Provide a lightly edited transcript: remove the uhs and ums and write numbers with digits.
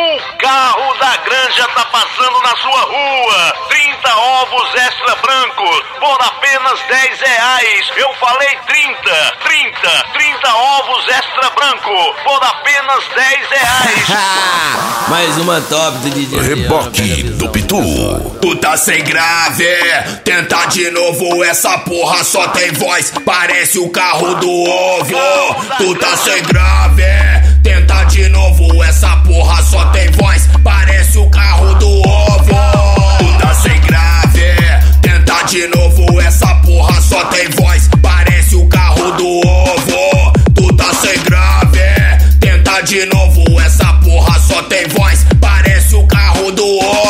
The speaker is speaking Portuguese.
O carro da Granja tá passando na sua rua. 30 ovos extra brancos por apenas R$10. Eu falei 30 ovos extra branco por apenas R$10. Mais uma top do DJ. Reboque do Pitu. Tu tá sem grave, tenta de novo, essa porra só tem voz, parece o carro do ovo. Tu tá sem grave, tenta de novo, essa porra só tem voz, parece o carro do ovo. Tu tá sem grave, tenta de novo, essa porra só tem voz, parece o carro do ovo. Tu tá sem grave, tenta de novo, essa porra só tem voz, parece o carro do ovo.